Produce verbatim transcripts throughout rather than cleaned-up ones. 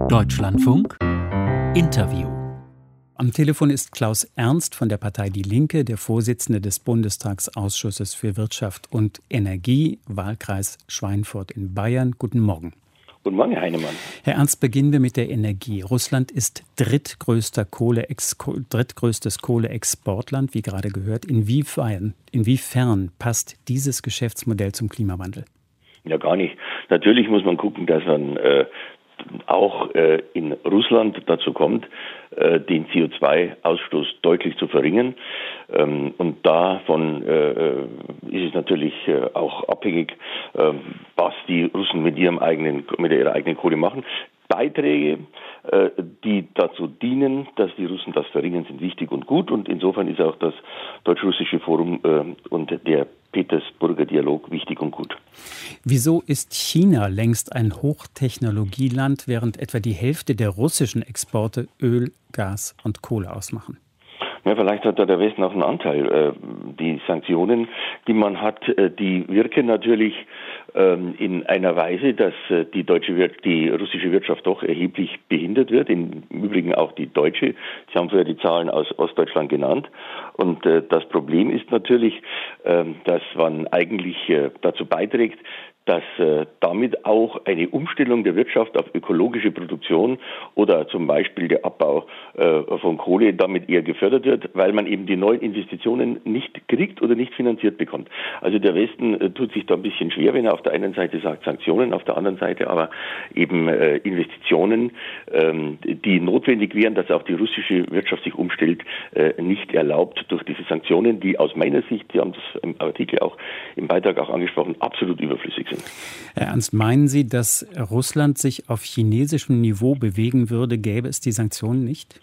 Deutschlandfunk Interview. Am Telefon ist Klaus Ernst von der Partei Die Linke, der Vorsitzende des Bundestagsausschusses für Wirtschaft und Energie, Wahlkreis Schweinfurt in Bayern. Guten Morgen. Guten Morgen, Herr Heinemann. Herr Ernst, beginnen wir mit der Energie. Russland ist drittgrößter Kohleex- drittgrößtes Kohleexportland, wie gerade gehört. Inwiefern, inwiefern passt dieses Geschäftsmodell zum Klimawandel? Ja, gar nicht. Natürlich muss man gucken, dass man äh, auch äh, in Russland dazu kommt, äh, den C O zwei Ausstoß deutlich zu verringern. Ähm, und davon äh, ist es natürlich äh, auch abhängig, äh, was die Russen mit ihrem eigenen, mit ihrer eigenen Kohle machen. Beiträge, äh, die dazu dienen, dass die Russen das verringern, sind wichtig und gut. Und insofern ist auch das Deutsch-Russische Forum äh, und der Petersburger Dialog wichtig und gut. Wieso ist China längst ein Hochtechnologieland, während etwa die Hälfte der russischen Exporte Öl, Gas und Kohle ausmachen? Ja, vielleicht hat da der Westen auch einen Anteil. Die Sanktionen, die man hat, die wirken natürlich in einer Weise, dass die deutsche, die russische Wirtschaft doch erheblich behindert wird. Im Übrigen auch die deutsche. Sie haben vorher die Zahlen aus Ostdeutschland genannt. Und das Problem ist natürlich, dass man eigentlich dazu beiträgt, dass äh, damit auch eine Umstellung der Wirtschaft auf ökologische Produktion oder zum Beispiel der Abbau äh, von Kohle damit eher gefördert wird, weil man eben die neuen Investitionen nicht kriegt oder nicht finanziert bekommt. Also der Westen äh, tut sich da ein bisschen schwer, wenn er auf der einen Seite sagt Sanktionen, auf der anderen Seite aber eben äh, Investitionen, ähm, die notwendig wären, dass auch die russische Wirtschaft sich umstellt, äh, nicht erlaubt durch diese Sanktionen, die aus meiner Sicht, Sie haben das im Artikel auch im Beitrag auch angesprochen, absolut überflüssig sind. Herr Ernst, meinen Sie, dass Russland sich auf chinesischem Niveau bewegen würde, gäbe es die Sanktionen nicht?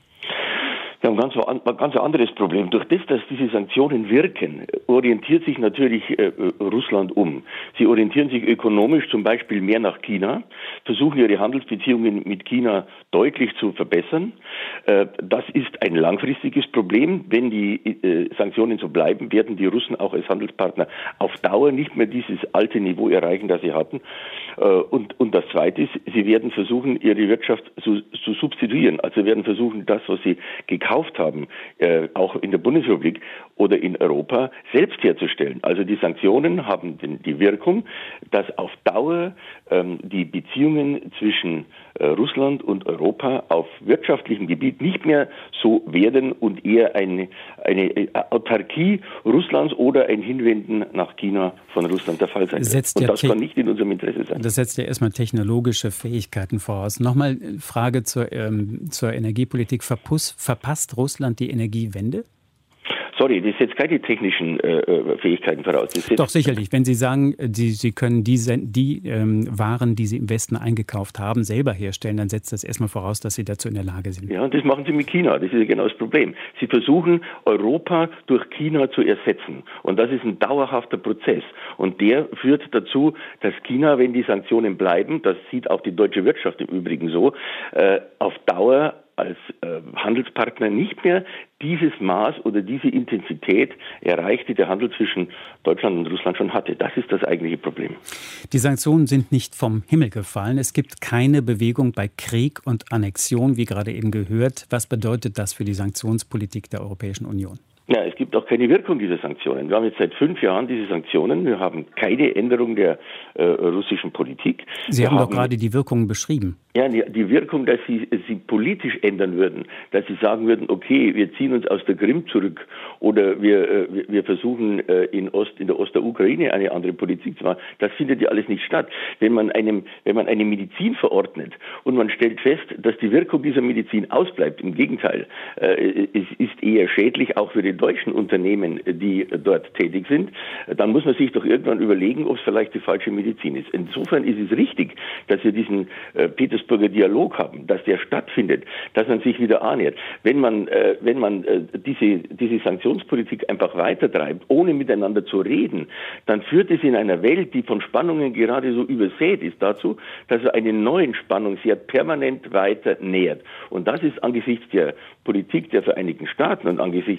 Wir haben ganz, ein ganz anderes Problem. Durch das, dass diese Sanktionen wirken, orientiert sich natürlich äh, Russland um. Sie orientieren sich ökonomisch zum Beispiel mehr nach China, versuchen ihre Handelsbeziehungen mit China deutlich zu verbessern. Äh, das ist ein langfristiges Problem. Wenn die äh, Sanktionen so bleiben, werden die Russen auch als Handelspartner auf Dauer nicht mehr dieses alte Niveau erreichen, das sie hatten. Äh, und, und das Zweite ist, sie werden versuchen, ihre Wirtschaft zu, zu substituieren. Also werden versuchen, das, was sie gekauft haben, äh, auch in der Bundesrepublik oder in Europa, selbst herzustellen. Also die Sanktionen haben den, die Wirkung, dass auf Dauer ähm, die Beziehungen zwischen äh, Russland und Europa auf wirtschaftlichem Gebiet nicht mehr so werden und eher eine, eine Autarkie Russlands oder ein Hinwenden nach China von Russland der Fall sein wird. Und ja das te- kann nicht in unserem Interesse sein. Das setzt ja erstmal technologische Fähigkeiten voraus. Nochmal Frage zur, ähm, zur Energiepolitik. Verpus, verpasst Russland die Energiewende? Sorry, das setzt keine technischen äh, Fähigkeiten voraus. Das Doch, sicherlich. Wenn Sie sagen, Sie, Sie können die, die ähm, Waren, die Sie im Westen eingekauft haben, selber herstellen, dann setzt das erstmal voraus, dass Sie dazu in der Lage sind. Ja, und das machen Sie mit China. Das ist ja genau das Problem. Sie versuchen, Europa durch China zu ersetzen. Und das ist ein dauerhafter Prozess. Und der führt dazu, dass China, wenn die Sanktionen bleiben, das sieht auch die deutsche Wirtschaft im Übrigen so, äh, auf Dauer als äh, Handelspartner nicht mehr dieses Maß oder diese Intensität erreicht, die der Handel zwischen Deutschland und Russland schon hatte. Das ist das eigentliche Problem. Die Sanktionen sind nicht vom Himmel gefallen. Es gibt keine Bewegung bei Krieg und Annexion, wie gerade eben gehört. Was bedeutet das für die Sanktionspolitik der Europäischen Union? Ja, es gibt auch keine Wirkung dieser Sanktionen. Wir haben jetzt seit fünf Jahren diese Sanktionen. Wir haben keine Änderung der äh, russischen Politik. Sie Wir haben haben doch gerade die Wirkungen beschrieben. Ja, die Wirkung, dass sie sie politisch ändern würden, dass sie sagen würden, okay, wir ziehen uns aus der Krim zurück oder wir wir, wir versuchen in Ost in der Ost der Ukraine eine andere Politik zu machen. Das findet ja alles nicht statt. Wenn man einem wenn man eine Medizin verordnet und man stellt fest, dass die Wirkung dieser Medizin ausbleibt, im Gegenteil, äh, es ist eher schädlich auch für die deutschen Unternehmen, die dort tätig sind, dann muss man sich doch irgendwann überlegen, ob es vielleicht die falsche Medizin ist. Insofern ist es richtig, dass wir diesen äh, Petersburger Dialog haben, dass der stattfindet, dass man sich wieder annähert. Wenn man, äh, wenn man äh, diese, diese Sanktionspolitik einfach weitertreibt, ohne miteinander zu reden, dann führt es in einer Welt, die von Spannungen gerade so übersät ist, dazu, dass er eine neuen Spannung sehr permanent weiter nähert. Und das ist angesichts der Politik der Vereinigten Staaten und angesichts dessen,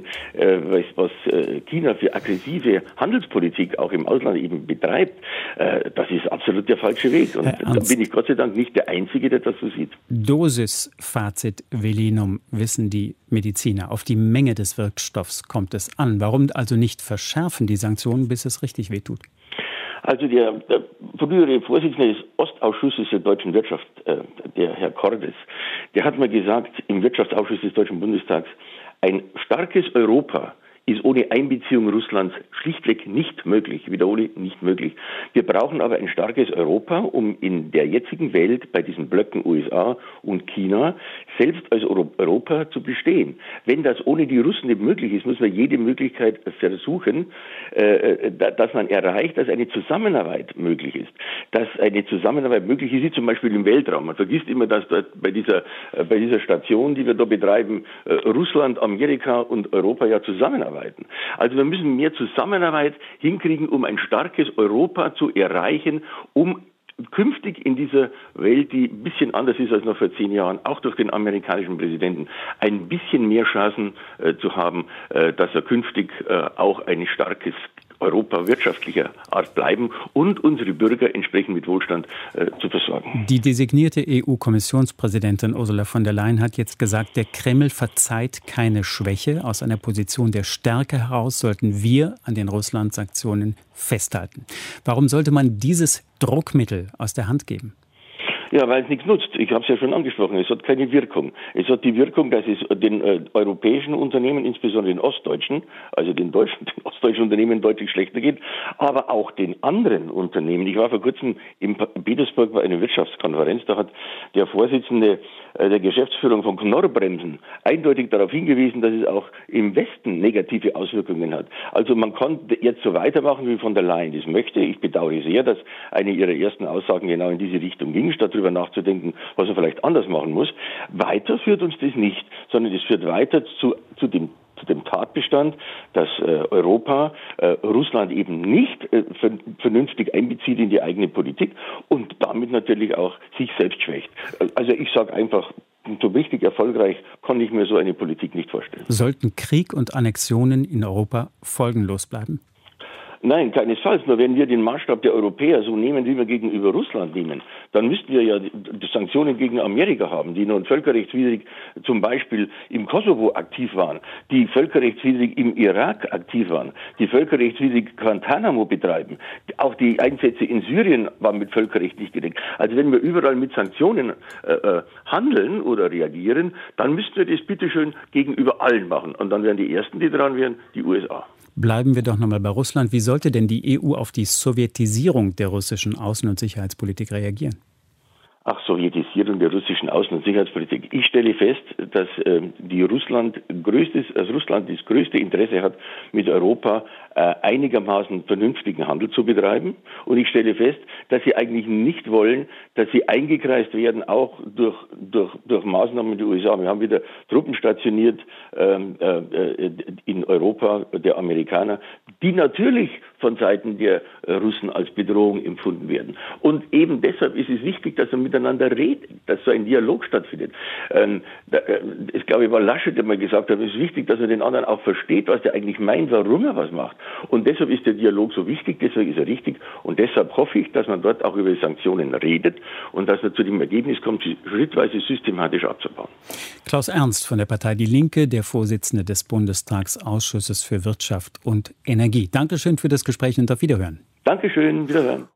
äh, was, was äh, China für aggressive Handelspolitik auch im Ausland eben betreibt, äh, das ist absolut der falsche Weg. Und da bin ich Gott sei Dank nicht der Einzige, der das so sieht. Dosis, Fazit, Velinum, wissen die Mediziner. Auf die Menge des Wirkstoffs kommt es an. Warum also nicht verschärfen die Sanktionen, bis es richtig wehtut? Also der, der frühere Vorsitzende des Ostausschusses der deutschen Wirtschaft, äh, der Herr Cordes, der hat mal gesagt im Wirtschaftsausschuss des Deutschen Bundestags, ein starkes Europa ist ohne Einbeziehung Russlands schlichtweg nicht möglich. Ich wiederhole, nicht möglich. Wir brauchen aber ein starkes Europa, um in der jetzigen Welt bei diesen Blöcken U S A und China selbst als Europa zu bestehen. Wenn das ohne die Russen nicht möglich ist, muss man jede Möglichkeit versuchen, äh, dass man erreicht, dass eine Zusammenarbeit möglich ist. Dass eine Zusammenarbeit möglich ist, wie zum Beispiel im Weltraum. Man vergisst immer, dass dort bei dieser, äh, bei dieser Station, die wir da betreiben, äh, Russland, Amerika und Europa ja zusammenarbeiten. Also wir müssen mehr Zusammenarbeit hinkriegen, um ein starkes Europa zu erreichen, um künftig in dieser Welt, die ein bisschen anders ist als noch vor zehn Jahren, auch durch den amerikanischen Präsidenten, ein bisschen mehr Chancen äh, zu haben, äh, dass er künftig äh, auch ein starkes Europa wirtschaftlicher Art bleiben und unsere Bürger entsprechend mit Wohlstand äh, zu versorgen. Die designierte E U-Kommissionspräsidentin Ursula von der Leyen hat jetzt gesagt, der Kreml verzeiht keine Schwäche. Aus einer Position der Stärke heraus sollten wir an den Russland-Sanktionen festhalten. Warum sollte man dieses Druckmittel aus der Hand geben? Ja, weil es nichts nutzt. Ich habe es ja schon angesprochen. Es hat keine Wirkung. Es hat die Wirkung, dass es den äh, europäischen Unternehmen, insbesondere den ostdeutschen, also den deutschen, den ostdeutschen Unternehmen deutlich schlechter geht, aber auch den anderen Unternehmen. Ich war vor kurzem in Petersburg bei einer Wirtschaftskonferenz. Da hat der Vorsitzende äh, der Geschäftsführung von Knorr-Bremsen eindeutig darauf hingewiesen, dass es auch im Westen negative Auswirkungen hat. Also man kann jetzt so weitermachen, wie von der Leyen das möchte. Ich bedauere sehr, dass eine ihrer ersten Aussagen genau in diese Richtung ging, statt darüber nachzudenken, was er vielleicht anders machen muss. Weiter führt uns das nicht, sondern es führt weiter zu, zu dem zu dem Tatbestand, dass äh, Europa äh, Russland eben nicht äh, vernünftig einbezieht in die eigene Politik und damit natürlich auch sich selbst schwächt. Also ich sage einfach, so richtig erfolgreich kann ich mir so eine Politik nicht vorstellen. Sollten Krieg und Annexionen in Europa folgenlos bleiben? Nein, keinesfalls. Nur wenn wir den Maßstab der Europäer so nehmen, wie wir gegenüber Russland nehmen, dann müssten wir ja die Sanktionen gegen Amerika haben, die nun völkerrechtswidrig zum Beispiel im Kosovo aktiv waren, die völkerrechtswidrig im Irak aktiv waren, die völkerrechtswidrig Guantanamo betreiben. Auch die Einsätze in Syrien waren mit Völkerrecht nicht gedeckt. Also wenn wir überall mit Sanktionen äh, handeln oder reagieren, dann müssten wir das bitteschön gegenüber allen machen. Und dann wären die Ersten, die dran wären, die U S A. Bleiben wir doch nochmal bei Russland. Wie sollte denn die E U auf die Sowjetisierung der russischen Außen- und Sicherheitspolitik reagieren? Ach, Sowjetisierung der russischen Außen- und Sicherheitspolitik. Ich stelle fest, dass äh, die Russland größtes, also Russland das größte Interesse hat, mit Europa äh, einigermaßen vernünftigen Handel zu betreiben. Und ich stelle fest, dass sie eigentlich nicht wollen, dass sie eingekreist werden, auch durch, durch, durch Maßnahmen der U S A. Wir haben wieder Truppen stationiert ähm, äh, in Europa, der Amerikaner, die natürlich von Seiten der Russen als Bedrohung empfunden werden. Und eben deshalb ist es wichtig, dass man miteinander redet, dass so ein Dialog stattfindet. Ähm, da, äh, ich glaube, es war Laschet, der mal gesagt hat, es ist wichtig, dass man den anderen auch versteht, was der eigentlich meint, warum er was macht. Und deshalb ist der Dialog so wichtig, deshalb ist er richtig. Und deshalb hoffe ich, dass man dort auch über Sanktionen redet und dass man zu dem Ergebnis kommt, sie schrittweise systematisch abzubauen. Klaus Ernst von der Partei Die Linke, der Vorsitzende des Bundestagsausschusses für Wirtschaft und Energie. Dankeschön für das Gespräch und auf Wiederhören. Dankeschön, Wiederhören.